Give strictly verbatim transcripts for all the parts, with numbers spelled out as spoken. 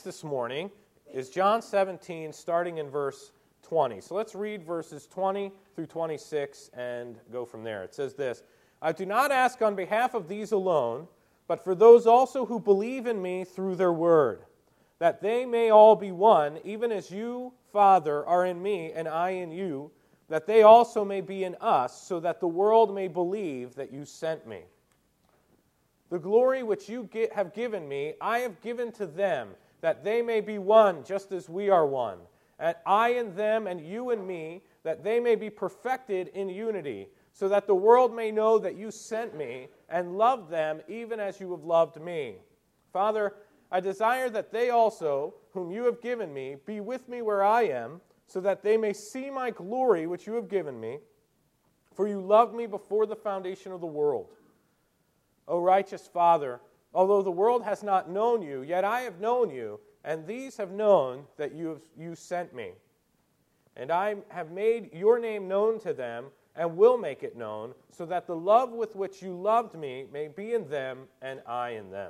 this morning is John seventeen, starting in verse twenty. So let's read verses twenty through twenty-six and go from there. It says this, "I do not ask on behalf of these alone, but for those also who believe in me through their word, that they may all be one, even as you, Father, are in me and I in you, that they also may be in us, so that the world may believe that you sent me. The glory which you have given me, I have given to them, that they may be one, just as we are one. And I in them, and you in me, that they may be perfected in unity, so that the world may know that you sent me, and loved them even as you have loved me. Father, I desire that they also, whom you have given me, be with me where I am, so that they may see my glory which you have given me. For you loved me before the foundation of the world. O righteous Father, although the world has not known you, yet I have known you, and these have known that you have you sent me. And I have made your name known to them, and will make it known, so that the love with which you loved me may be in them, and I in them."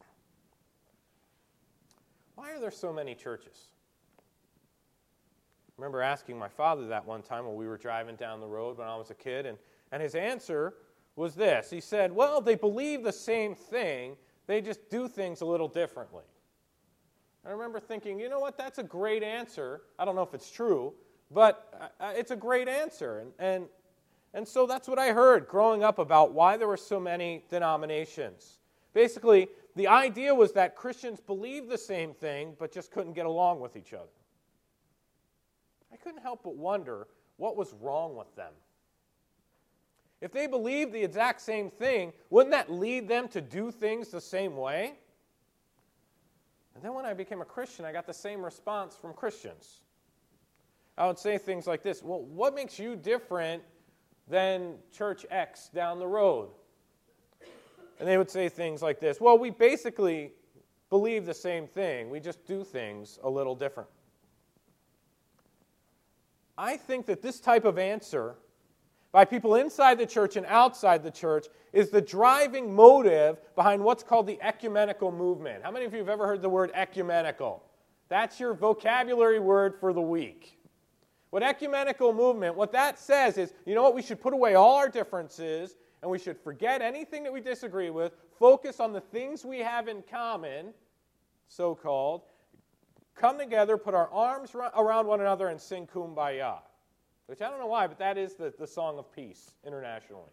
Why are there so many churches? I remember asking my father that one time when we were driving down the road when I was a kid, and, and his answer was this. He said, well, they believe the same thing, they just do things a little differently. I remember thinking, you know what, that's a great answer. I don't know if it's true, but it's a great answer. And, and, and so that's what I heard growing up about why there were so many denominations. Basically, the idea was that Christians believed the same thing, but just couldn't get along with each other. I couldn't help but wonder what was wrong with them. If they believed the exact same thing, wouldn't that lead them to do things the same way? And then when I became a Christian, I got the same response from Christians. I would say things like this, well, what makes you different than Church X down the road? And they would say things like this, well, we basically believe the same thing, we just do things a little different. I think that this type of answer by people inside the church and outside the church is the driving motive behind what's called the ecumenical movement. How many of you have ever heard the word ecumenical? That's your vocabulary word for the week. What ecumenical movement, what that says is, you know what, we should put away all our differences and we should forget anything that we disagree with, focus on the things we have in common, so-called, come together, put our arms around one another and sing Kumbaya. Which I don't know why, but that is the, the song of peace internationally.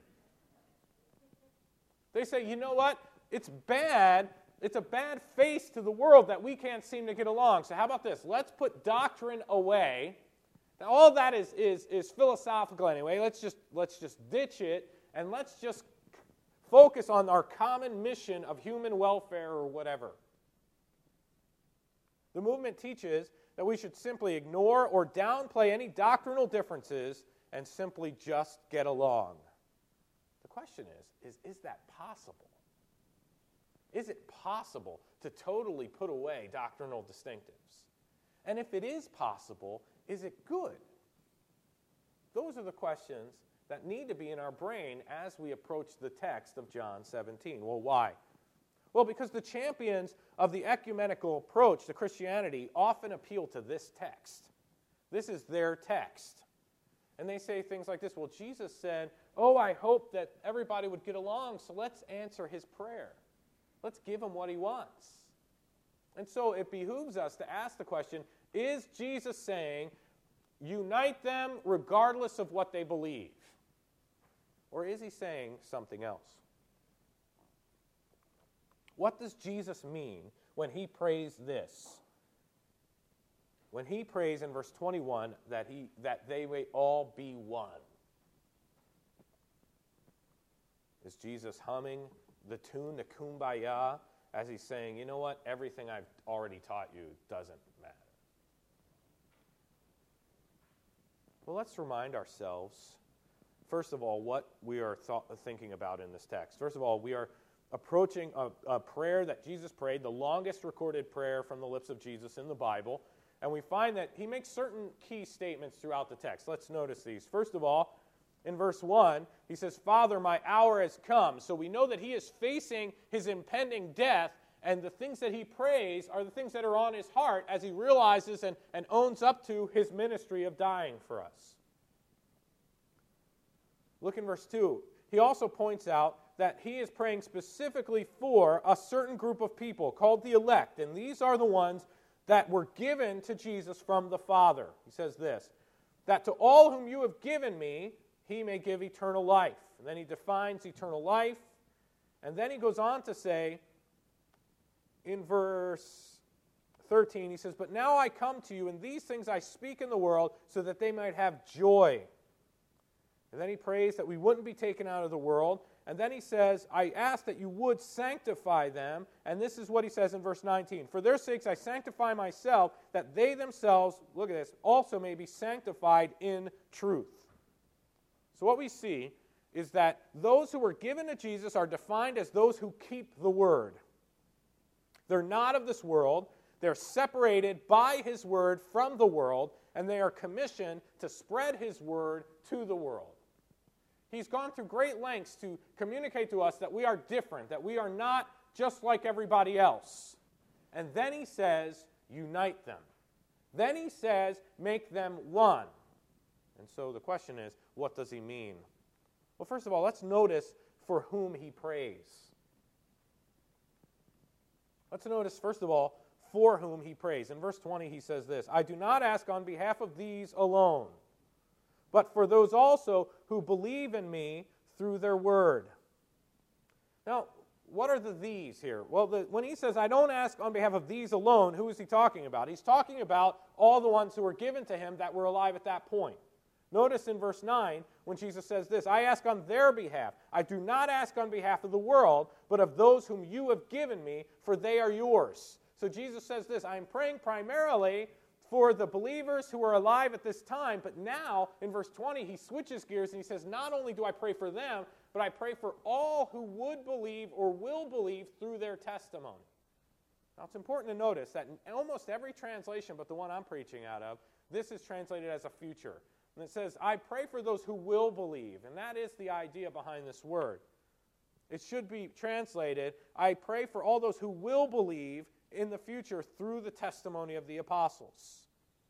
They say, you know what? It's bad. It's a bad face to the world that we can't seem to get along. So how about this? Let's put doctrine away. Now, all of that is, is, is philosophical anyway. Let's just, let's just ditch it, and let's just focus on our common mission of human welfare or whatever. The movement teaches that we should simply ignore or downplay any doctrinal differences and simply just get along. The question is, is, is that possible? Is it possible to totally put away doctrinal distinctives? And if it is possible, is it good? Those are the questions that need to be in our brain as we approach the text of John seventeen. Well, why? Well, because the champions of the ecumenical approach to Christianity often appeal to this text. This is their text. And they say things like this, well, Jesus said, oh, I hope that everybody would get along, so let's answer his prayer. Let's give him what he wants. And so it behooves us to ask the question, is Jesus saying, unite them regardless of what they believe? Or is he saying something else? What does Jesus mean when he prays this? When he prays in verse twenty-one that he that they may all be one. Is Jesus humming the tune, the Kumbaya, as he's saying, you know what, everything I've already taught you doesn't matter? Well, let's remind ourselves, first of all, what we are th- thinking about in this text. First of all, we are approaching a, a prayer that Jesus prayed, the longest recorded prayer from the lips of Jesus in the Bible. And we find that he makes certain key statements throughout the text. Let's notice these. First of all, in verse one, he says, Father, my hour has come. So we know that he is facing his impending death And the things that he prays are the things that are on his heart as he realizes and, and owns up to his ministry of dying for us. Look in verse two. He also points out that he is praying specifically for a certain group of people called the elect. And these are the ones that were given to Jesus from the Father. He says this, that to all whom you have given me, he may give eternal life. And then he defines eternal life. And then he goes on to say, in verse thirteen, he says, but now I come to you, and these things I speak in the world, so that they might have joy. And then he prays that we wouldn't be taken out of the world. And then he says, I ask that you would sanctify them. And this is what he says in verse nineteen. For their sakes I sanctify myself, that they themselves, look at this, also may be sanctified in truth. So what we see is that those who were given to Jesus are defined as those who keep the word. They're not of this world. They're separated by his word from the world, and they are commissioned to spread his word to the world. He's gone through great lengths to communicate to us that we are different, that we are not just like everybody else. And then he says, unite them. Then he says, make them one. And so the question is, what does he mean? Well, first of all, let's notice for whom he prays. Let's notice, first of all, for whom he prays. In verse twenty, he says this, I do not ask on behalf of these alone, but for those also who believe in me through their word. Now, what are the these here? Well, the, when he says, I don't ask on behalf of these alone, who is he talking about? He's talking about all the ones who were given to him that were alive at that point. Notice in verse nine, when Jesus says this, I ask on their behalf. I do not ask on behalf of the world, but of those whom you have given me, for they are yours. So Jesus says this, I am praying primarily for the believers who are alive at this time, but now, in verse twenty, he switches gears and he says, not only do I pray for them, but I pray for all who would believe or will believe through their testimony. Now, it's important to notice that in almost every translation but the one I'm preaching out of, this is translated as a future. And it says, I pray for those who will believe. And that is the idea behind this word. It should be translated, I pray for all those who will believe in the future through the testimony of the apostles.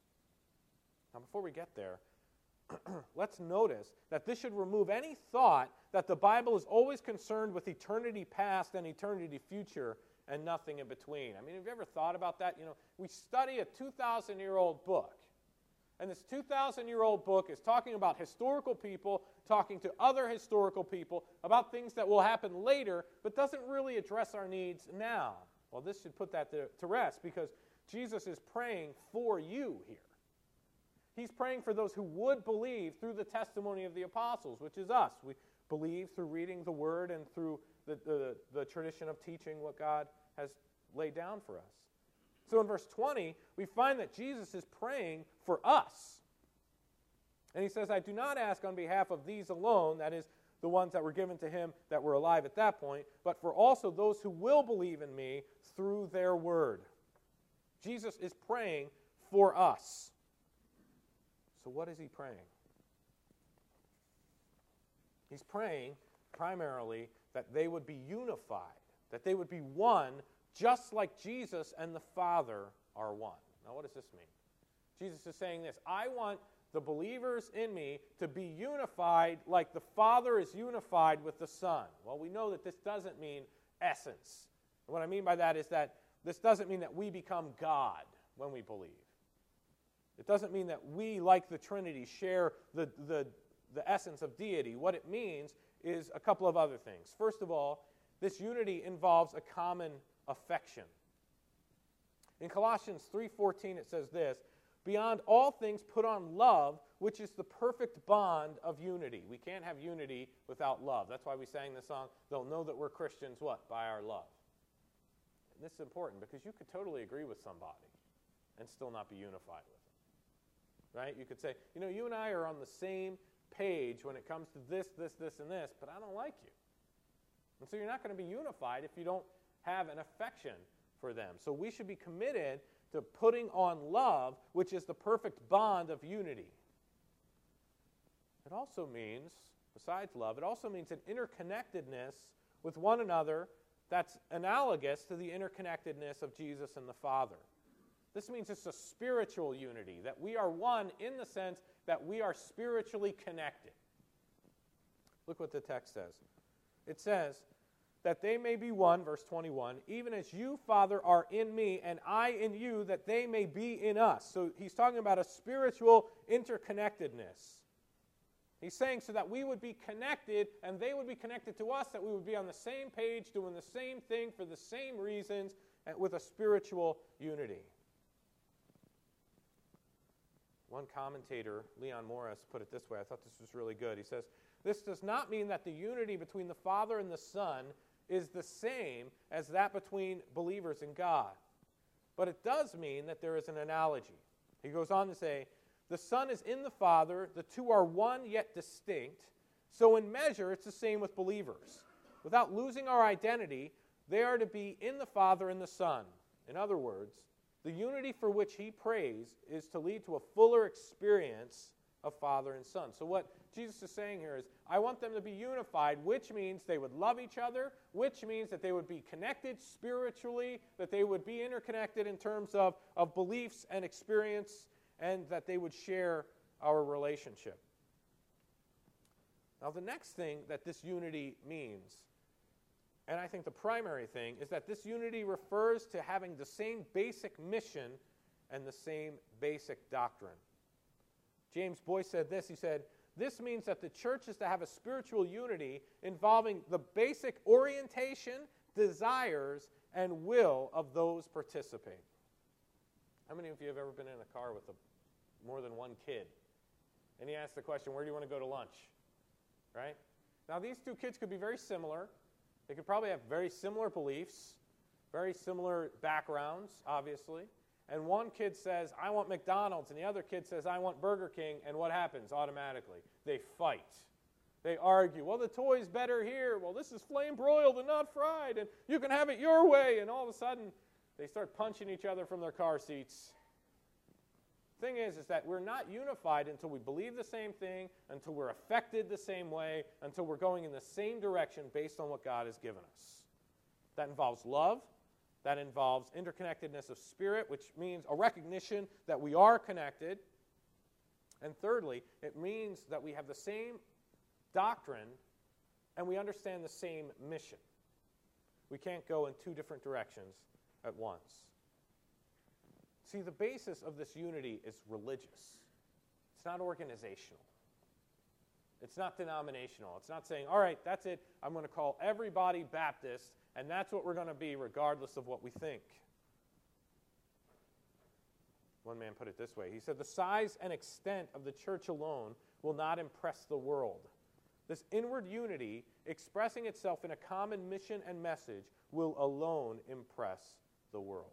Now, before we get there, let's notice that this should remove any thought that the Bible is always concerned with eternity past and eternity future and nothing in between. I mean, have you ever thought about that? You know, we study a two thousand year old book. And this two thousand year old book is talking about historical people, talking to other historical people about things that will happen later, but doesn't really address our needs now. Well, this should put that to, to rest because Jesus is praying for you here. He's praying for those who would believe through the testimony of the apostles, which is us. We believe through reading the Word and through the, the, the tradition of teaching what God has laid down for us. So in verse twenty, we find that Jesus is praying for us. And he says, I do not ask on behalf of these alone, that is, the ones that were given to him that were alive at that point, but for also those who will believe in me through their word. Jesus is praying for us. So what is he praying? He's praying primarily that they would be unified, that they would be one, just like Jesus and the Father are one. Now, what does this mean? Jesus is saying this, I want the believers in me to be unified like the Father is unified with the Son. Well, we know that this doesn't mean essence. And what I mean by that is that this doesn't mean that we become God when we believe. It doesn't mean that we, like the Trinity, share the, the, the essence of deity. What it means is a couple of other things. First of all, this unity involves a common affection. In Colossians three fourteen it says this, beyond all things put on love, which is the perfect bond of unity. We can't have unity without love. That's why we sang the song, they'll know that we're Christians, what? By our love. And this is important because you could totally agree with somebody and still not be unified with them. Right? You could say, you know, you and I are on the same page when it comes to this, this, this, and this, but I don't like you. And so you're not going to be unified if you don't have an affection for them. So we should be committed to putting on love, which is the perfect bond of unity. It also means, besides love, it also means an interconnectedness with one another that's analogous to the interconnectedness of Jesus and the Father. This means it's a spiritual unity, that we are one in the sense that we are spiritually connected. Look what the text says. It says, that they may be one, verse twenty-one, even as you, Father, are in me, and I in you, that they may be in us. So he's talking about a spiritual interconnectedness. He's saying so that we would be connected, and they would be connected to us, that we would be on the same page, doing the same thing for the same reasons, and with a spiritual unity. One commentator, Leon Morris, put it this way. I thought this was really good. He says, this does not mean that the unity between the Father and the Son is the same as that between believers in God. But it does mean that there is an analogy. He goes on to say, the Son is in the Father, the two are one yet distinct, so in measure it's the same with believers. Without losing our identity, they are to be in the Father and the Son. In other words, the unity for which he prays is to lead to a fuller experience of Father and Son. So what Jesus is saying here is, I want them to be unified, which means they would love each other, which means that they would be connected spiritually, that they would be interconnected in terms of, of beliefs and experience, and that they would share our relationship. Now the next thing that this unity means, and I think the primary thing, is that this unity refers to having the same basic mission and the same basic doctrine. James Boyce said this, he said, this means that the church is to have a spiritual unity involving the basic orientation, desires, and will of those participating. How many of you have ever been in a car with a, more than one kid? And he asked the question, where do you want to go to lunch? Right? Now these two kids could be very similar. They could probably have very similar beliefs, very similar backgrounds, obviously. And one kid says, I want McDonald's, and the other kid says, I want Burger King, and what happens automatically? They fight. They argue, well, the toy's better here. Well, this is flame broiled and not fried, and you can have it your way. And all of a sudden, they start punching each other from their car seats. The thing is, is that we're not unified until we believe the same thing, until we're affected the same way, until we're going in the same direction based on what God has given us. That involves love. That involves interconnectedness of spirit, which means a recognition that we are connected. And thirdly, it means that we have the same doctrine and we understand the same mission. We can't go in two different directions at once. See, the basis of this unity is religious. It's not organizational. It's not denominational. It's not saying, all right, that's it. I'm going to call everybody Baptist, and that's what we're going to be regardless of what we think. One man put it this way. He said, the size and extent of the church alone will not impress the world. This inward unity, expressing itself in a common mission and message, will alone impress the world.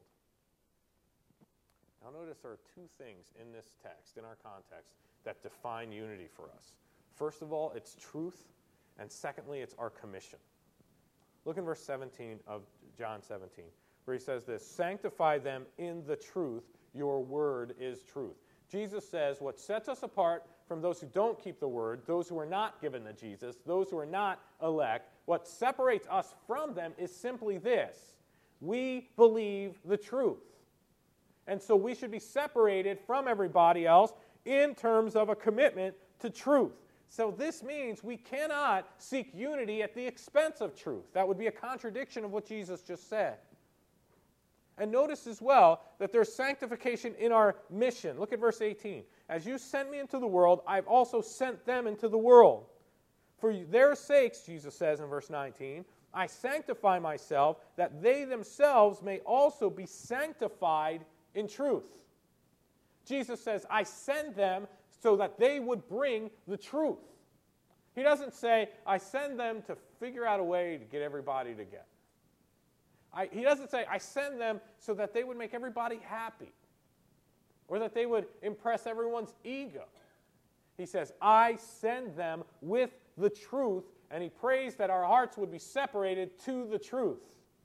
Now notice there are two things in this text, in our context, that define unity for us. First of all, it's truth, and secondly, it's our commission. Look in verse seventeen of John seventeen, where he says this, sanctify them in the truth, your word is truth. Jesus says what sets us apart from those who don't keep the word, those who are not given to Jesus, those who are not elect, what separates us from them is simply this. We believe the truth. And so we should be separated from everybody else in terms of a commitment to truth. So this means we cannot seek unity at the expense of truth. That would be a contradiction of what Jesus just said. And notice as well that there's sanctification in our mission. Look at verse eighteen. As you sent me into the world, I've also sent them into the world. For their sakes, Jesus says in verse nineteen, I sanctify myself that they themselves may also be sanctified in truth. Jesus says, I send them so that they would bring the truth. He doesn't say, I send them to figure out a way to get everybody together. I, he doesn't say, I send them so that they would make everybody happy or that they would impress everyone's ego. He says, I send them with the truth, and he prays that our hearts would be separated to the truth.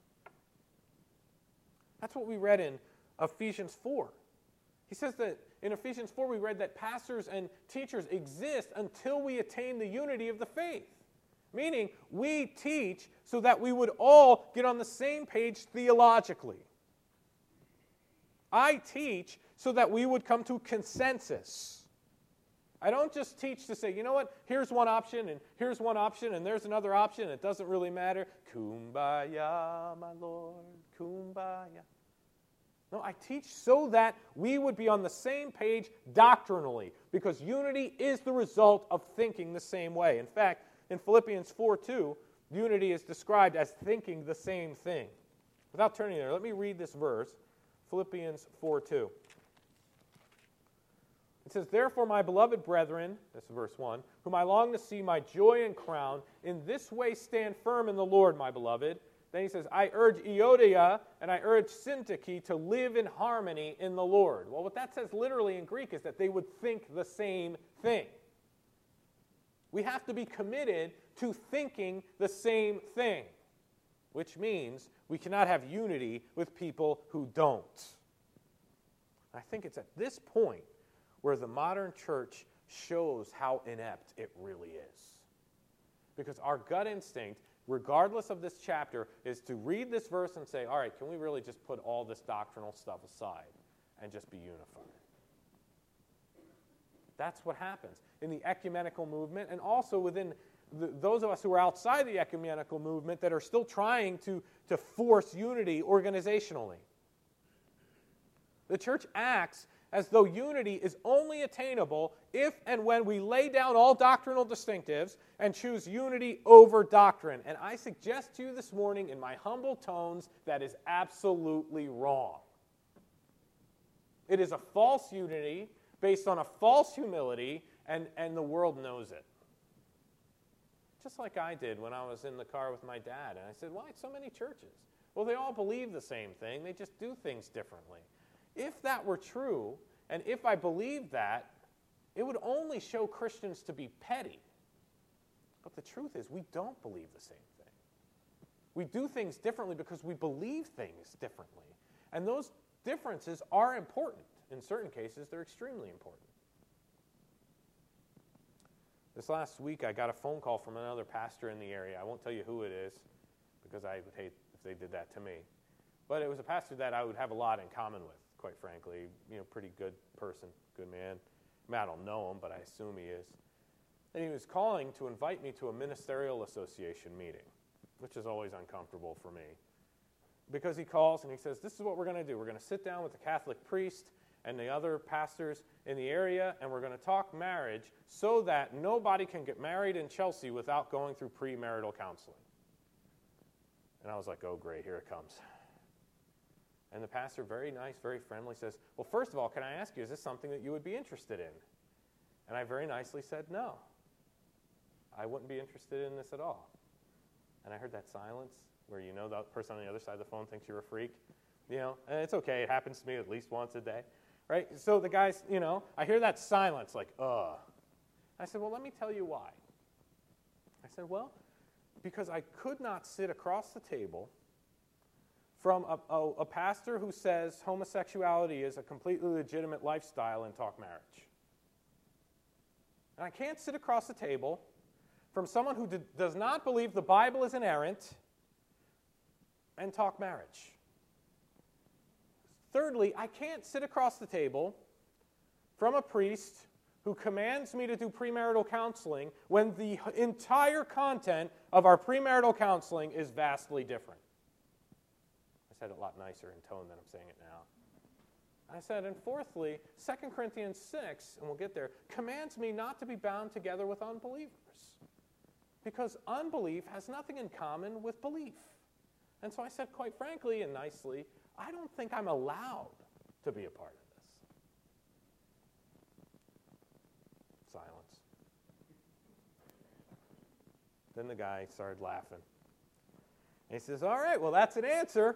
That's what we read in Ephesians four. He says that in Ephesians four we read that pastors and teachers exist until we attain the unity of the faith. Meaning, we teach so that we would all get on the same page theologically. I teach so that we would come to consensus. I don't just teach to say, you know what, here's one option, and here's one option, and there's another option, and it doesn't really matter. Kumbaya, my Lord, kumbaya. No, I teach so that we would be on the same page doctrinally, because unity is the result of thinking the same way. In fact, in Philippians four two, unity is described as thinking the same thing. Without turning there, let me read this verse, Philippians four two. It says, "Therefore, my beloved brethren," this is verse one, "whom I long to see my joy and crown, in this way stand firm in the Lord, my beloved." Then he says, "I urge Euodia and I urge Syntyche to live in harmony in the Lord." Well, what that says literally in Greek is that they would think the same thing. We have to be committed to thinking the same thing, which means we cannot have unity with people who don't. I think it's at this point where the modern church shows how inept it really is. Because our gut instinct, regardless of this chapter, is to read this verse and say, all right, can we really just put all this doctrinal stuff aside and just be unified? That's what happens in the ecumenical movement, and also within the, those of us who are outside the ecumenical movement that are still trying to, to force unity organizationally. The church acts as though unity is only attainable if and when we lay down all doctrinal distinctives and choose unity over doctrine. And I suggest to you this morning in my humble tones that is absolutely wrong. It is a false unity based on a false humility, and, and the world knows it. Just like I did when I was in the car with my dad, and I said, why so many churches? Well, they all believe the same thing, they just do things differently. If that were true, and if I believed that, it would only show Christians to be petty. But the truth is, we don't believe the same thing. We do things differently because we believe things differently. And those differences are important. In certain cases, they're extremely important. This last week, I got a phone call from another pastor in the area. I won't tell you who it is, because I would hate if they did that to me. But it was a pastor that I would have a lot in common with, quite frankly. You know, pretty good person, good man. I mean, I don't know him, but I assume he is. And he was calling to invite me to a ministerial association meeting, which is always uncomfortable for me. Because he calls and he says, this is what we're going to do. We're going to sit down with the Catholic priest and the other pastors in the area, and we're going to talk marriage so that nobody can get married in Chelsea without going through premarital counseling. And I was like, oh, great, here it comes. And the pastor, very nice, very friendly, says, well, first of all, can I ask you, is this something that you would be interested in? And I very nicely said, no. I wouldn't be interested in this at all. And I heard that silence where you know the person on the other side of the phone thinks you're a freak. You know, and it's okay. It happens to me at least once a day. Right? So the guys, you know, I hear that silence like, ugh. I said, well, let me tell you why. I said, well, because I could not sit across the table from a, a, a pastor who says homosexuality is a completely legitimate lifestyle and talk marriage. And I can't sit across the table from someone who d- does not believe the Bible is inerrant and talk marriage. Thirdly, I can't sit across the table from a priest who commands me to do premarital counseling when the entire content of our premarital counseling is vastly different. I said it a lot nicer in tone than I'm saying it now. I said, and fourthly, Second Corinthians six, and we'll get there, commands me not to be bound together with unbelievers. Because unbelief has nothing in common with belief. And so I said, quite frankly and nicely, I don't think I'm allowed to be a part of this. Silence. Then the guy started laughing. And he says, all right, well, that's an answer.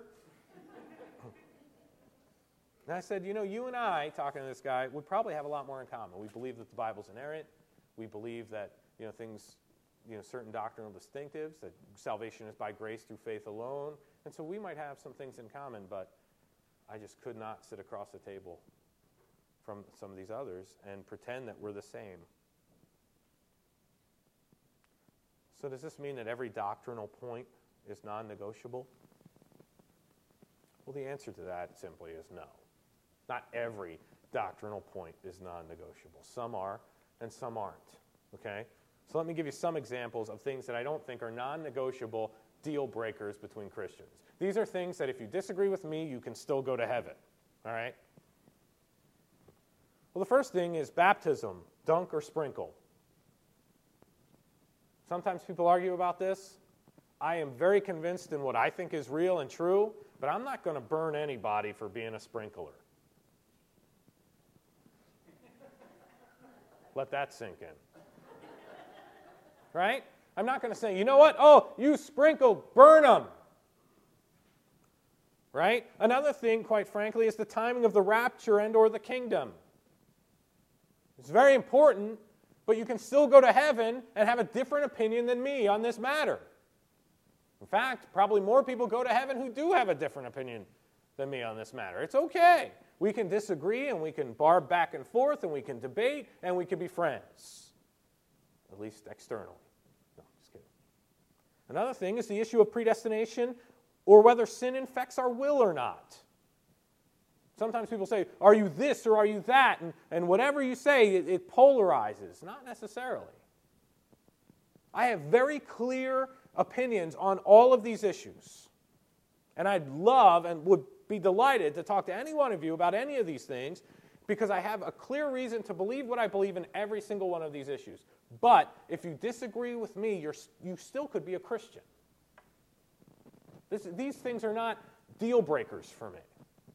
And I said, you know, you and I, talking to this guy, would probably have a lot more in common. We believe that the Bible's inerrant. We believe that, you know, things, you know, certain doctrinal distinctives, that salvation is by grace through faith alone. And so we might have some things in common, but I just could not sit across the table from some of these others and pretend that we're the same. So does this mean that every doctrinal point is non-negotiable? Well, the answer to that simply is no. Not every doctrinal point is non-negotiable. Some are, and some aren't. Okay? So let me give you some examples of things that I don't think are non-negotiable deal breakers between Christians. These are things that if you disagree with me, you can still go to heaven. All right? Well, the first thing is baptism, dunk or sprinkle. Sometimes people argue about this. I am very convinced in what I think is real and true, but I'm not going to burn anybody for being a sprinkler. Let that sink in. Right? I'm not going to say, you know what? Oh, you sprinkled, burn them. Right? Another thing, quite frankly, is the timing of the rapture and or the kingdom. It's very important, but you can still go to heaven and have a different opinion than me on this matter. In fact, probably more people go to heaven who do have a different opinion than me on this matter. It's okay. We can disagree, and we can barb back and forth, and we can debate, and we can be friends. At least externally. No, just kidding. Another thing is the issue of predestination or whether sin infects our will or not. Sometimes people say, are you this or are you that? And, and whatever you say, it, it polarizes. Not necessarily. I have very clear opinions on all of these issues. And I'd love and would be delighted to talk to any one of you about any of these things because I have a clear reason to believe what I believe in every single one of these issues. But if you disagree with me, you're, you still could be a Christian. This, these things are not deal breakers for me.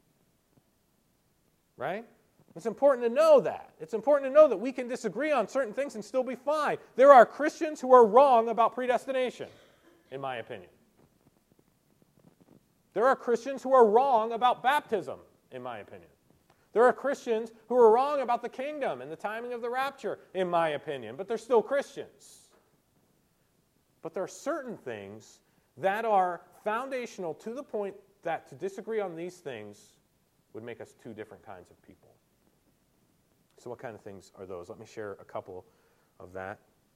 Right? It's important to know that. It's important to know that we can disagree on certain things and still be fine. There are Christians who are wrong about predestination, in my opinion. There are Christians who are wrong about baptism, in my opinion. There are Christians who are wrong about the kingdom and the timing of the rapture, in my opinion, but they're still Christians. But there are certain things that are foundational to the point that to disagree on these things would make us two different kinds of people. So what kind of things are those? Let me share a couple of that.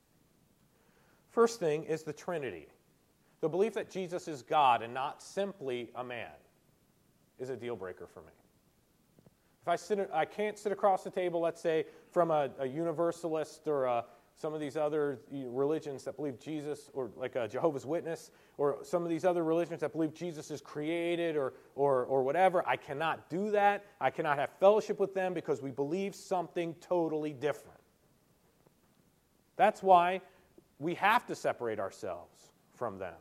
First thing is the Trinity. The belief that Jesus is God and not simply a man is a deal breaker for me. If I sit, I can't sit across the table, let's say, from a, a Universalist or a, some of these other religions that believe Jesus, or like a Jehovah's Witness, or some of these other religions that believe Jesus is created or, or, or whatever. I cannot do that. I cannot have fellowship with them because we believe something totally different. That's why we have to separate ourselves from them.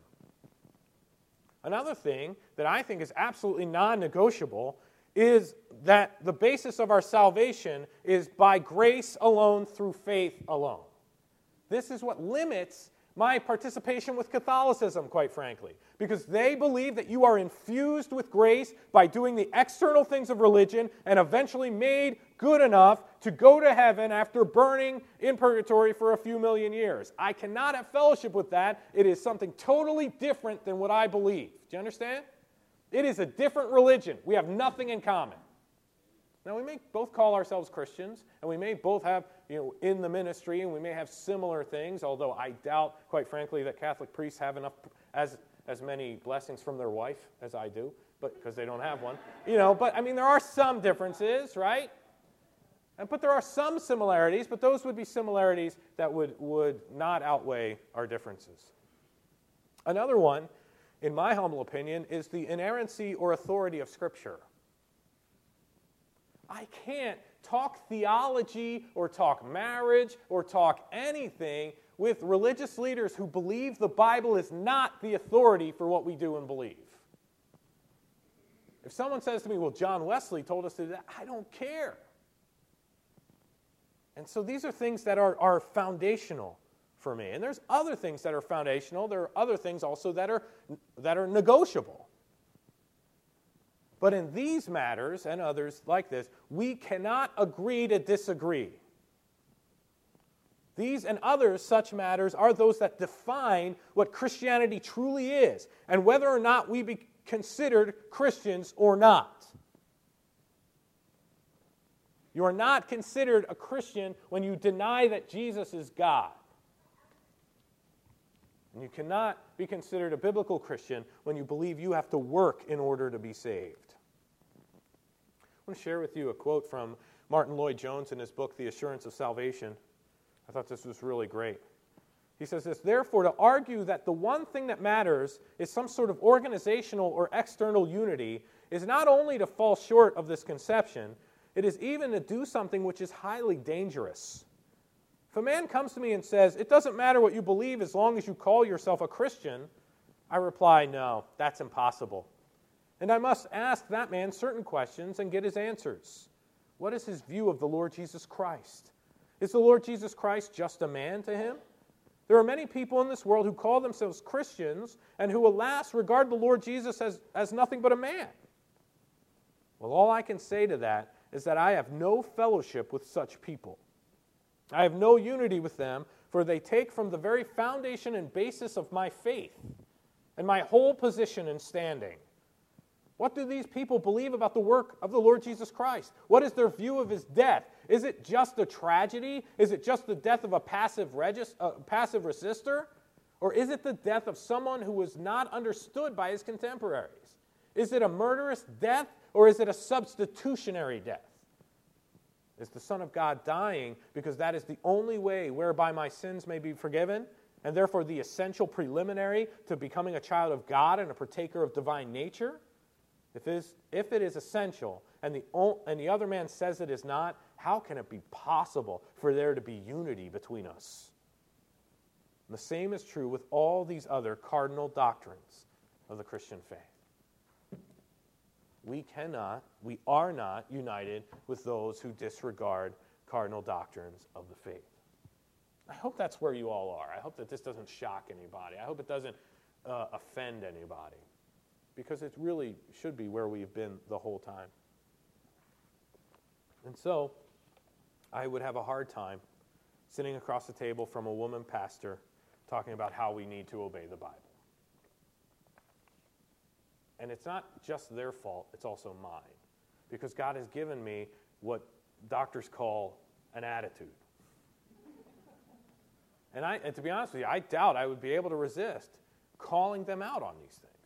Another thing that I think is absolutely non-negotiable is that the basis of our salvation is by grace alone through faith alone. This is what limits my participation with Catholicism, quite frankly, because they believe that you are infused with grace by doing the external things of religion and eventually made good enough to go to heaven after burning in purgatory for a few million years. I cannot have fellowship with that. It is something totally different than what I believe. Do you understand? It is a different religion. We have nothing in common. Now, we may both call ourselves Christians, and we may both have, you know, in the ministry, and we may have similar things, although I doubt, quite frankly, that Catholic priests have enough, as, as many blessings from their wife as I do, but because they don't have one. You know, but, I mean, there are some differences, right? And, but there are some similarities, but those would be similarities that would, would not outweigh our differences. Another one, in my humble opinion, is the inerrancy or authority of Scripture. I can't talk theology or talk marriage or talk anything with religious leaders who believe the Bible is not the authority for what we do and believe. If someone says to me, well, John Wesley told us to do that, I don't care. And so these are things that are, are foundational for me. And there's other things that are foundational. There are other things also that are, that are negotiable. But in these matters and others like this, we cannot agree to disagree. These and others such matters are those that define what Christianity truly is and whether or not we be considered Christians or not. You are not considered a Christian when you deny that Jesus is God. And you cannot be considered a biblical Christian when you believe you have to work in order to be saved. I want to share with you a quote from Martin Lloyd-Jones in his book, The Assurance of Salvation. I thought this was really great. He says this, "Therefore, to argue that the one thing that matters is some sort of organizational or external unity is not only to fall short of this conception, it is even to do something which is highly dangerous. If a man comes to me and says, 'It doesn't matter what you believe as long as you call yourself a Christian,' I reply, 'No, that's impossible.' And I must ask that man certain questions and get his answers. What is his view of the Lord Jesus Christ? Is the Lord Jesus Christ just a man to him? There are many people in this world who call themselves Christians and who, alas, regard the Lord Jesus as, as nothing but a man. Well, all I can say to that is that I have no fellowship with such people. I have no unity with them, for they take from the very foundation and basis of my faith and my whole position and standing. What do these people believe about the work of the Lord Jesus Christ? What is their view of his death? Is it just a tragedy? Is it just the death of a passive, regis- uh, passive resistor? Or is it the death of someone who was not understood by his contemporaries? Is it a murderous death, or is it a substitutionary death? Is the Son of God dying because that is the only way whereby my sins may be forgiven, and therefore the essential preliminary to becoming a child of God and a partaker of divine nature? If it is, if it is essential and the, and the other man says it is not, how can it be possible for there to be unity between us? And the same is true with all these other cardinal doctrines of the Christian faith. We cannot, we are not united with those who disregard cardinal doctrines of the faith. I hope that's where you all are. I hope that this doesn't shock anybody. I hope it doesn't uh, offend anybody. Because it really should be where we've been the whole time. And so, I would have a hard time sitting across the table from a woman pastor talking about how we need to obey the Bible. And it's not just their fault, it's also mine. Because God has given me what doctors call an attitude. And, I, and to be honest with you, I doubt I would be able to resist calling them out on these things.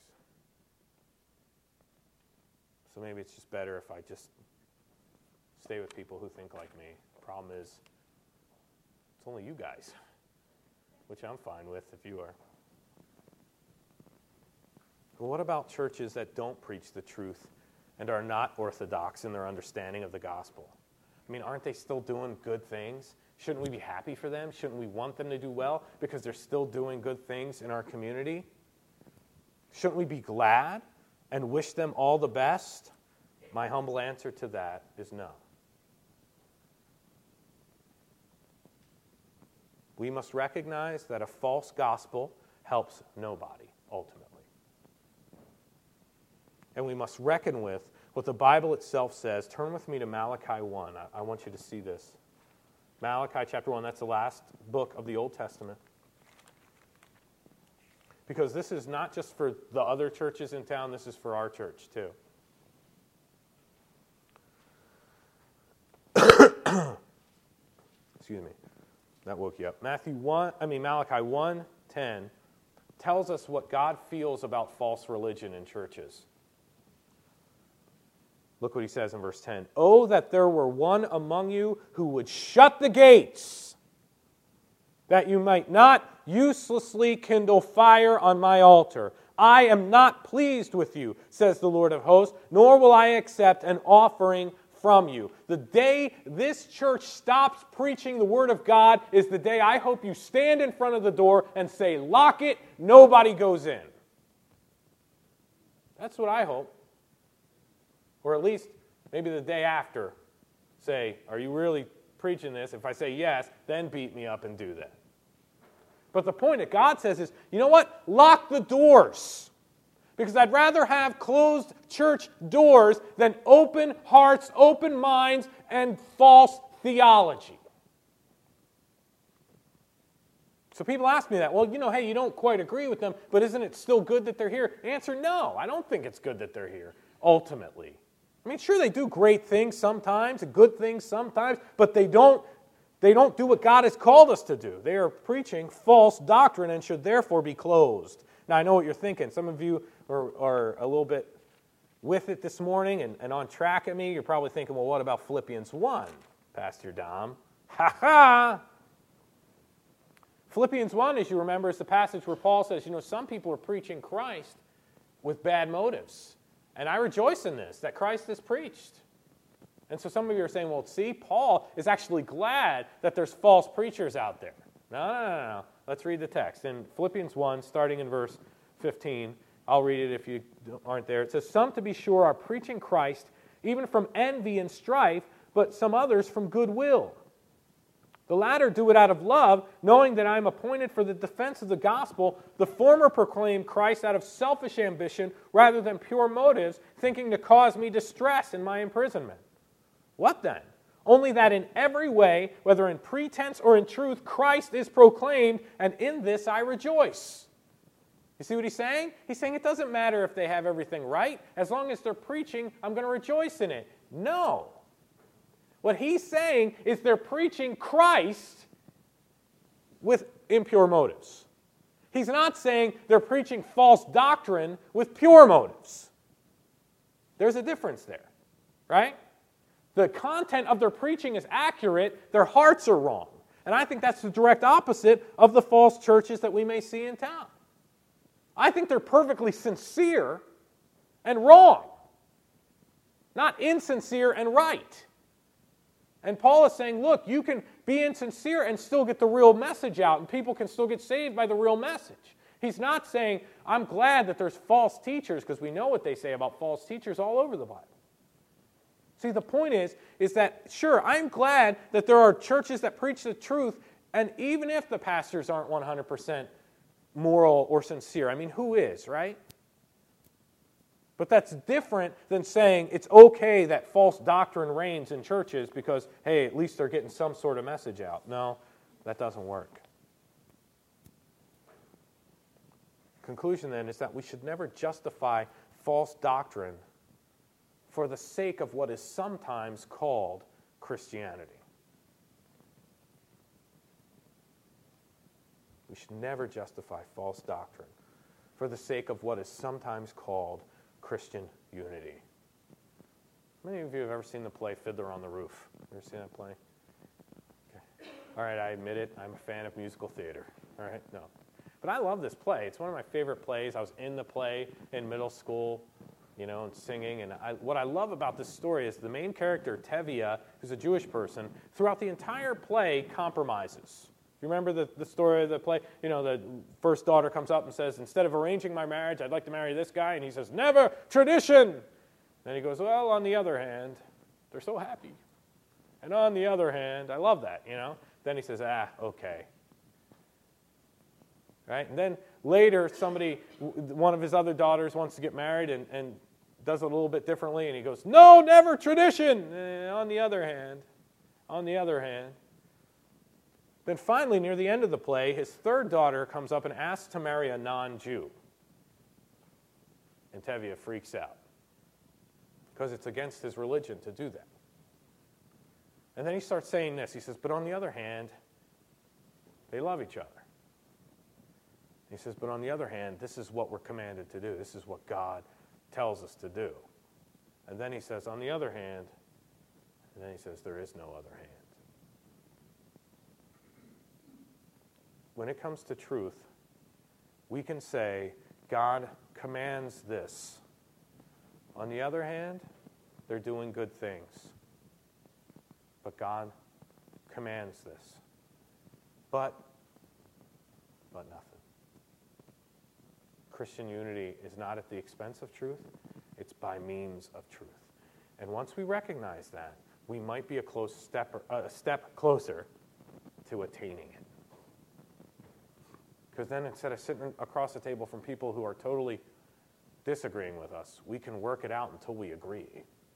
So maybe it's just better if I just stay with people who think like me. The problem is, it's only you guys, which I'm fine with if you are. But what about churches that don't preach the truth and are not orthodox in their understanding of the gospel? I mean, aren't they still doing good things? Shouldn't we be happy for them? Shouldn't we want them to do well because they're still doing good things in our community? Shouldn't we be glad and wish them all the best? My humble answer to that is no. We must recognize that a false gospel helps nobody, ultimately. And we must reckon with what the Bible itself says. Turn with me to Malachi one. I, I want you to see this. Malachi chapter one, that's the last book of the Old Testament. Because this is not just for the other churches in town, this is for our church too. Excuse me. That woke you up. Matthew one, I mean Malachi one ten tells us what God feels about false religion in churches. Look what he says in verse ten. "Oh, that there were one among you who would shut the gates, that you might not uselessly kindle fire on my altar. I am not pleased with you, says the Lord of hosts, nor will I accept an offering from you." The day this church stops preaching the Word of God is the day I hope you stand in front of the door and say, "Lock it, nobody goes in." That's what I hope. Or at least maybe the day after, say, "Are you really preaching this?" If I say yes, then beat me up and do that. But the point that God says is, you know what? Lock the doors. Because I'd rather have closed church doors than open hearts, open minds, and false theology. So people ask me that. Well, you know, hey, you don't quite agree with them, but isn't it still good that they're here? Answer, no. I don't think it's good that they're here, ultimately. I mean, sure, they do great things sometimes, good things sometimes, but they don't They don't do what God has called us to do. They are preaching false doctrine and should therefore be closed. Now, I know what you're thinking. Some of you are, are a little bit with it this morning and, and on track at me. You're probably thinking, well, what about Philippians one, Pastor Dom? Ha ha! Philippians one, as you remember, is the passage where Paul says, you know, some people are preaching Christ with bad motives. And I rejoice in this, that Christ is preached. And so some of you are saying, well, see, Paul is actually glad that there's false preachers out there. No, no, no, no. Let's read the text. In Philippians one, starting in verse fifteen, I'll read it if you aren't there. It says, some, to be sure, are preaching Christ, even from envy and strife, but some others from goodwill. The latter do it out of love, knowing that I am appointed for the defense of the gospel. The former proclaim Christ out of selfish ambition rather than pure motives, thinking to cause me distress in my imprisonment. What then? Only that in every way, whether in pretense or in truth, Christ is proclaimed, and in this I rejoice. You see what he's saying? He's saying it doesn't matter if they have everything right. As long as they're preaching, I'm going to rejoice in it. No. What he's saying is they're preaching Christ with impure motives. He's not saying they're preaching false doctrine with pure motives. There's a difference there, right? The content of their preaching is accurate, their hearts are wrong. And I think that's the direct opposite of the false churches that we may see in town. I think they're perfectly sincere and wrong, not insincere and right. And Paul is saying, look, you can be insincere and still get the real message out, and people can still get saved by the real message. He's not saying, I'm glad that there's false teachers, because we know what they say about false teachers all over the Bible. See, the point is, is that, sure, I'm glad that there are churches that preach the truth, and even if the pastors aren't one hundred percent moral or sincere, I mean, who is, right? But that's different than saying it's okay that false doctrine reigns in churches because, hey, at least they're getting some sort of message out. No, that doesn't work. Conclusion, then, is that we should never justify false doctrine for the sake of what is sometimes called Christianity. We should never justify false doctrine for the sake of what is sometimes called Christian unity. How many of you have ever seen the play Fiddler on the Roof? Ever seen that play? Okay. All right, I admit it. I'm a fan of musical theater. All right, no. But I love this play. It's one of my favorite plays. I was in the play in middle school, you know, and singing. And I, what I love about this story is the main character, Tevye, who's a Jewish person, throughout the entire play compromises. You remember the, the story of the play? You know, the first daughter comes up and says, instead of arranging my marriage, I'd like to marry this guy. And he says, never, tradition. Then he goes, well, on the other hand, they're so happy. And on the other hand, I love that, you know. Then he says, ah, okay. Right? And then later, somebody, one of his other daughters wants to get married and, and does it a little bit differently. And he goes, no, never, tradition. And on the other hand, on the other hand. Then finally, near the end of the play, his third daughter comes up and asks to marry a non-Jew. And Tevye freaks out because it's against his religion to do that. And then he starts saying this. He says, but on the other hand, they love each other. He says, but on the other hand, this is what we're commanded to do. This is what God tells us to do. And then he says, on the other hand, and then he says, there is no other hand. When it comes to truth, we can say, God commands this. On the other hand, they're doing good things. But God commands this. But, but nothing. Christian unity is not at the expense of truth. It's by means of truth. And once we recognize that, we might be a close step, uh, a step closer to attaining it. Because then instead of sitting across the table from people who are totally disagreeing with us, we can work it out until we agree.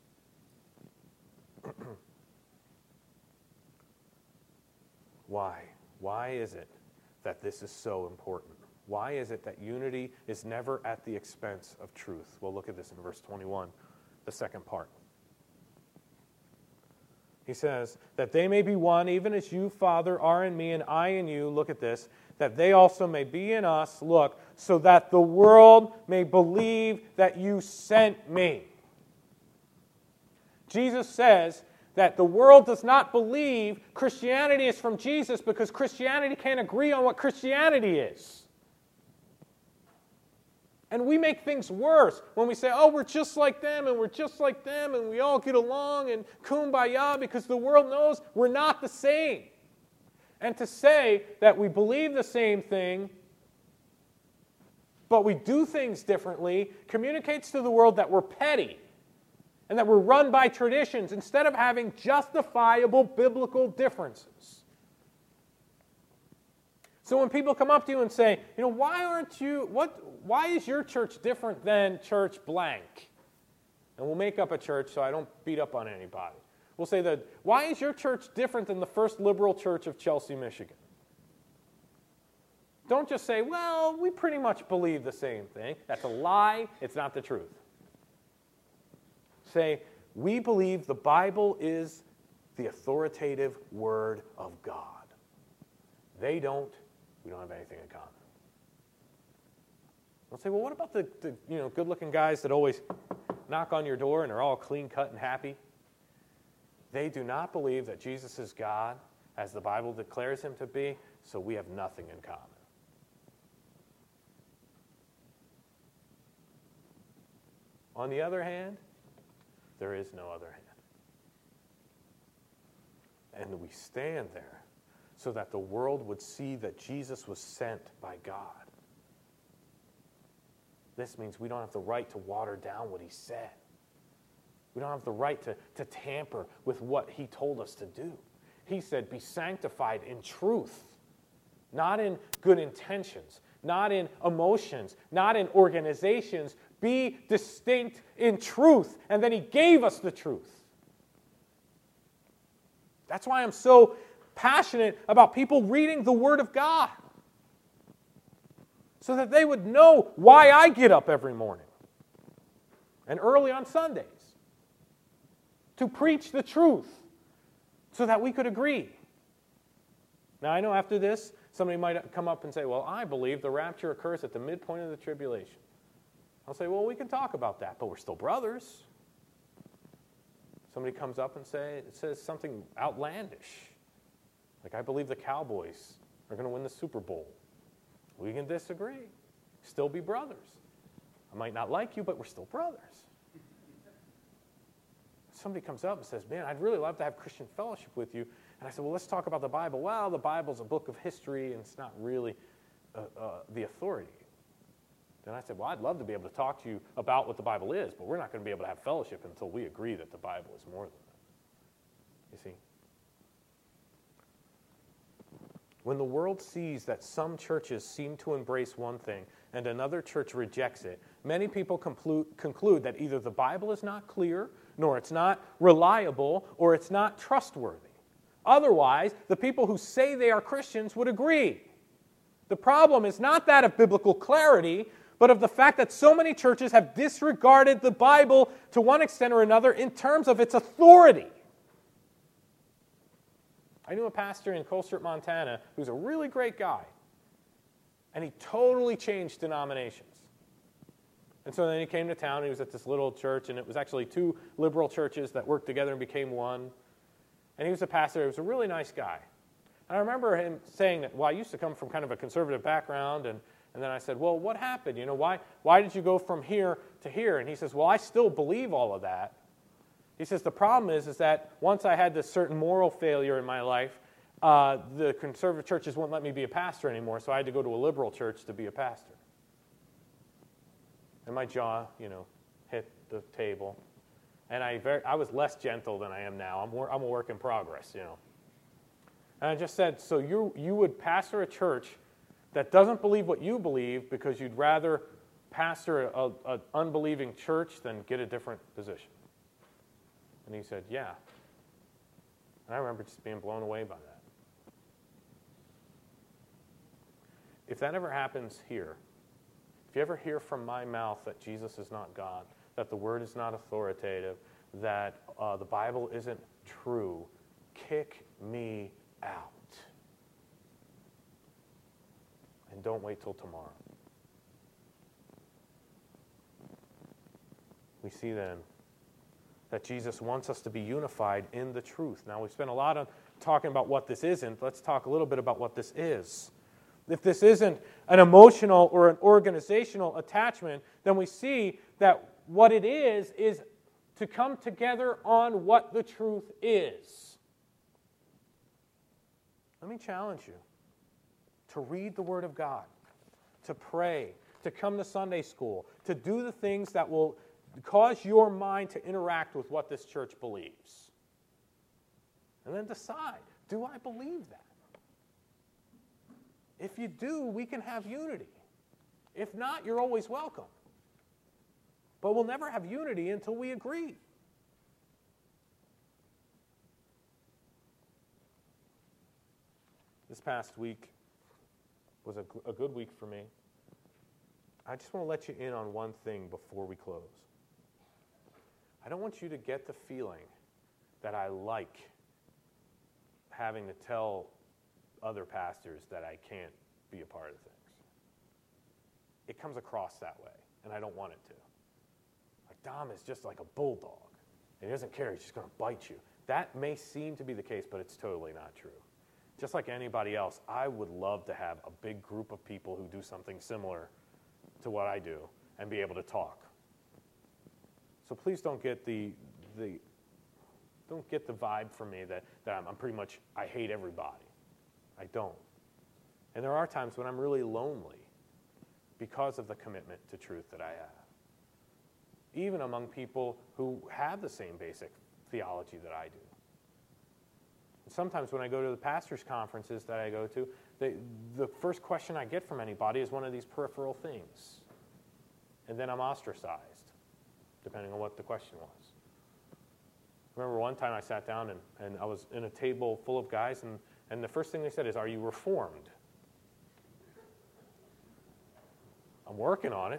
Why? Why is it that this is so important? Why is it that unity is never at the expense of truth? Well, look at this in verse twenty-one, the second part. He says, that they may be one, even as you, Father, are in me, and I in you, look at this, that they also may be in us, look, so that the world may believe that you sent me. Jesus says that the world does not believe Christianity is from Jesus because Christianity can't agree on what Christianity is. And we make things worse when we say, oh, we're just like them, and we're just like them, and we all get along, and kumbaya, because the world knows we're not the same. And to say that we believe the same thing, but we do things differently, communicates to the world that we're petty, and that we're run by traditions, instead of having justifiable biblical differences. So when people come up to you and say, you know, why aren't you, what, why is your church different than church blank? And we'll make up a church so I don't beat up on anybody. We'll say that, why is your church different than the First Liberal Church of Chelsea, Michigan? Don't just say, well, we pretty much believe the same thing. That's a lie. It's not the truth. Say, we believe the Bible is the authoritative Word of God. They don't. We don't have anything in common. I'll say, well, what about the, the you know good-looking guys that always knock on your door and are all clean-cut and happy? They do not believe that Jesus is God, as the Bible declares him to be, so we have nothing in common. On the other hand, there is no other hand. And we stand there so that the world would see that Jesus was sent by God. This means we don't have the right to water down what he said. We don't have the right to, to tamper with what he told us to do. He said, be sanctified in truth, not in good intentions, not in emotions, not in organizations. Be distinct in truth. And then he gave us the truth. That's why I'm so passionate about people reading the Word of God, so that they would know why I get up every morning and early on Sundays to preach the truth so that we could agree. Now, I know after this, somebody might come up and say, well, I believe the rapture occurs at the midpoint of the tribulation. I'll say, well, we can talk about that, but we're still brothers. Somebody comes up and say, it says something outlandish. Like, I believe the Cowboys are going to win the Super Bowl. We can disagree. Still be brothers. I might not like you, but we're still brothers. Somebody comes up and says, man, I'd really love to have Christian fellowship with you. And I said, well, let's talk about the Bible. Well, the Bible's a book of history, and it's not really uh, uh, the authority. Then I said, well, I'd love to be able to talk to you about what the Bible is, but we're not going to be able to have fellowship until we agree that the Bible is more than that. You see? When the world sees that some churches seem to embrace one thing and another church rejects it, many people conclude, conclude that either the Bible is not clear, nor it's not reliable, or it's not trustworthy. Otherwise, the people who say they are Christians would agree. The problem is not that of biblical clarity, but of the fact that so many churches have disregarded the Bible to one extent or another in terms of its authority. I knew a pastor in Colstrip, Montana, who's a really great guy, and he totally changed denominations. And so then he came to town, and he was at this little church, and it was actually two liberal churches that worked together and became one. And he was a pastor. He was a really nice guy. And I remember him saying that, well, I used to come from kind of a conservative background, and, and then I said, well, what happened? You know, why, why did you go from here to here? And he says, well, I still believe all of that. He says, the problem is, is that once I had this certain moral failure in my life, uh, the conservative churches wouldn't let me be a pastor anymore, so I had to go to a liberal church to be a pastor. And my jaw, you know, hit the table. And I very, I was less gentle than I am now. I'm, wor- I'm a work in progress, you know. And I just said, so you you would pastor a church that doesn't believe what you believe because you'd rather pastor an unbelieving church than get a different position? And he said, yeah. And I remember just being blown away by that. If that ever happens here, if you ever hear from my mouth that Jesus is not God, that the Word is not authoritative, that uh, the Bible isn't true, kick me out. And don't wait till tomorrow. We see then that Jesus wants us to be unified in the truth. Now, we've spent a lot of talking about what this isn't. Let's talk a little bit about what this is. If this isn't an emotional or an organizational attachment, then we see that what it is is to come together on what the truth is. Let me challenge you to read the Word of God, to pray, to come to Sunday school, to do the things that will cause your mind to interact with what this church believes. And then decide, do I believe that? If you do, we can have unity. If not, you're always welcome. But we'll never have unity until we agree. This past week was a, a good week for me. I just want to let you in on one thing before we close. I don't want you to get the feeling that I like having to tell other pastors that I can't be a part of things. It comes across that way, and I don't want it to. Like, Dom is just like a bulldog, and he doesn't care, he's just going to bite you. That may seem to be the case, but it's totally not true. Just like anybody else, I would love to have a big group of people who do something similar to what I do and be able to talk. So please don't get the the don't get the vibe from me that, that I'm, I'm pretty much, I hate everybody. I don't. And there are times when I'm really lonely because of the commitment to truth that I have. Even among people who have the same basic theology that I do. And sometimes when I go to the pastors' conferences that I go to, they, the first question I get from anybody is one of these peripheral things. And then I'm ostracized, depending on what the question was. I remember one time I sat down and, and I was in a table full of guys, and, and the first thing they said is, "Are you Reformed?" I'm working on it.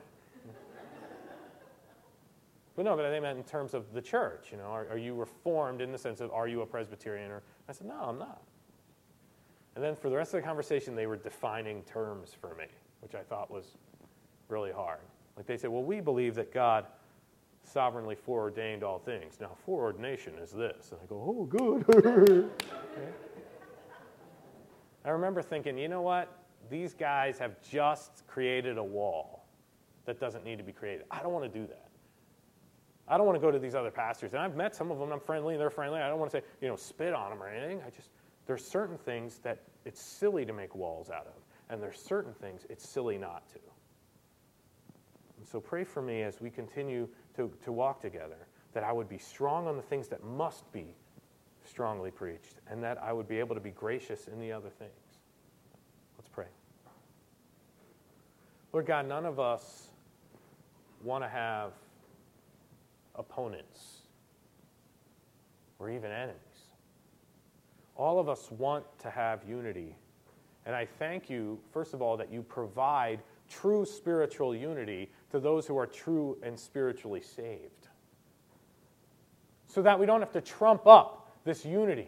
But no, but they meant in terms of the church. You know, are, are you Reformed in the sense of, are you a Presbyterian? Or I said, no, I'm not. And then for the rest of the conversation, they were defining terms for me, which I thought was really hard. Like they said, well, we believe that God sovereignly foreordained all things. Now, foreordination is this. And I go, oh, good. I remember thinking, you know what? These guys have just created a wall that doesn't need to be created. I don't want to do that. I don't want to go to these other pastors. And I've met some of them. I'm friendly. They're friendly. I don't want to say, you know, spit on them or anything. I just, there's certain things that it's silly to make walls out of. And there's certain things it's silly not to. And so pray for me as we continue to, to walk together, that I would be strong on the things that must be strongly preached, and that I would be able to be gracious in the other things. Let's pray. Lord God, none of us want to have opponents or even enemies. All of us want to have unity. And I thank you, first of all, that you provide true spiritual unity to those who are true and spiritually saved. So that we don't have to trump up this unity.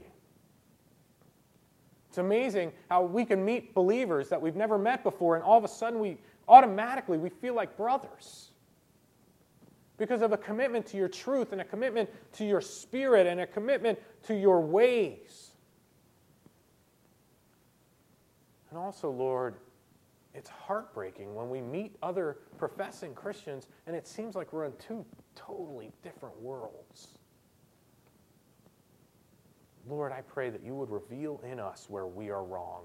It's amazing how we can meet believers that we've never met before, and all of a sudden we automatically we feel like brothers. Because of a commitment to your truth and a commitment to your spirit and a commitment to your ways. And also, Lord, it's heartbreaking when we meet other professing Christians and it seems like we're in two totally different worlds. Lord, I pray that you would reveal in us where we are wrong.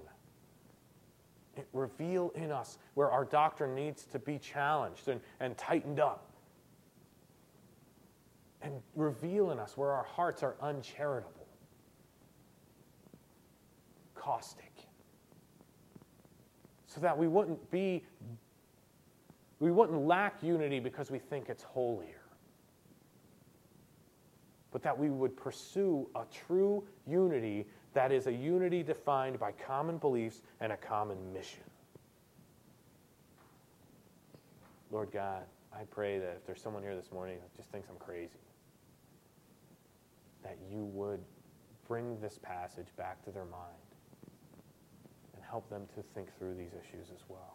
Reveal in us where our doctrine needs to be challenged and, and tightened up. And reveal in us where our hearts are uncharitable, caustic. So that we wouldn't be, we wouldn't lack unity because we think it's holier. But that we would pursue a true unity that is a unity defined by common beliefs and a common mission. Lord God, I pray that if there's someone here this morning who just thinks I'm crazy, that you would bring this passage back to their mind and help them to think through these issues as well.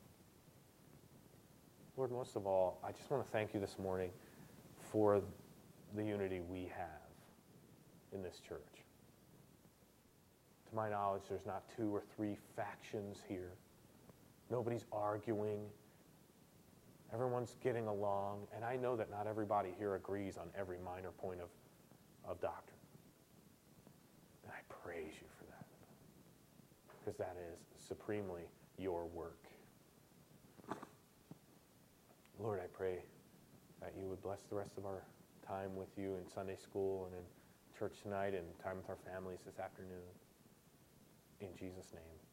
Lord, most of all, I just want to thank you this morning for the unity we have in this church. To my knowledge, there's not two or three factions here. Nobody's arguing. Everyone's getting along. And I know that not everybody here agrees on every minor point of, of doctrine. And I praise you for that, because that is supremely your work. Lord, I pray that you would bless the rest of our time with you in Sunday school and in church tonight and time with our families this afternoon. In Jesus' name.